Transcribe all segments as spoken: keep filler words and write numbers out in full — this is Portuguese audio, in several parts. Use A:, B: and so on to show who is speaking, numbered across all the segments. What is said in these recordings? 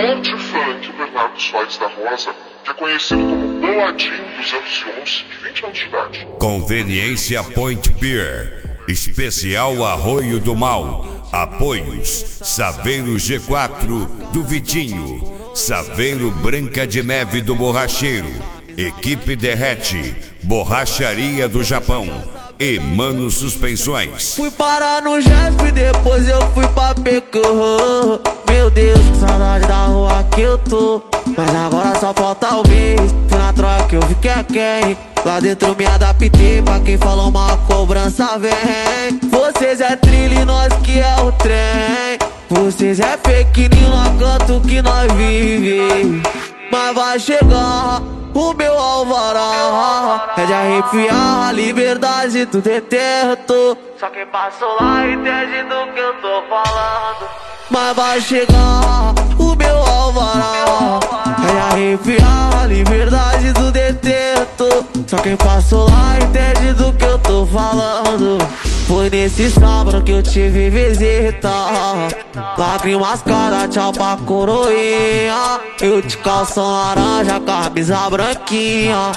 A: cantor de funk Bernardo Soares da Rosa, que é conhecido como Boladinho duzentos e onze, de vinte anos de idade.
B: Conveniência Point Pier, especial Arroio do Mal, apoios Saveiro G quatro do Vitinho, Saveiro Branca de Neve do Borracheiro, Equipe Derrete, Borracharia do Japão e Mano Suspensões.
C: Fui parar no Jesp e depois eu fui pra Pecô. Meu Deus, que saudade da rua que eu tô. Mas agora só falta o mês. Fui na troca, eu vi que é quem. Lá dentro me adaptei, pra quem falou uma cobrança vem. Vocês é trilha e nós que é o trem. Vocês é fake news, nós canto que nós vive. Mas vai chegar o meu alvará, é de arrepiar a liberdade do deterto. Só quem passou lá entende do que eu tô falando. Mas vai chegar o meu alvará, é de arrepiar a liberdade do deterto. Só quem passou lá entende do que eu tô falando. Foi nesse sábado que eu tive visita, lágrimas cara, tchau pra coroinha. Eu de calção laranja, camisa branquinha.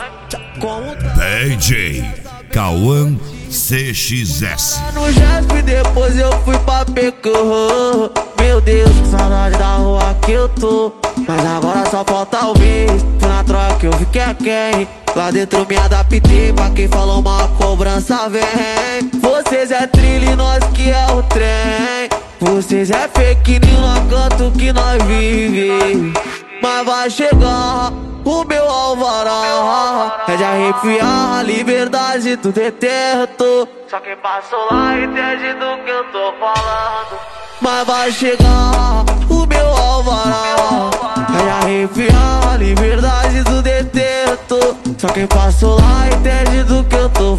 B: D J Cauã C X S.
C: No Jesp depois eu fui pra Pecô. Meu Deus, que saudade da rua que eu tô. Mas agora só falta o mês. Fui na troca, eu vi que é quem. Lá dentro me adaptei, pra quem falou uma cobrança vem. Vocês é trilha e nós que é o trem. Vocês é fake news, nós canto que nós vive. Mas vai chegar o meu alvará, é de arrepiar a liberdade do deterto. Só quem passou lá entende do que eu tô falando. Mas vai chegar o meu alvará, é de arrepiar a liberdade do deterto. Só quem passou lá entende do que eu tô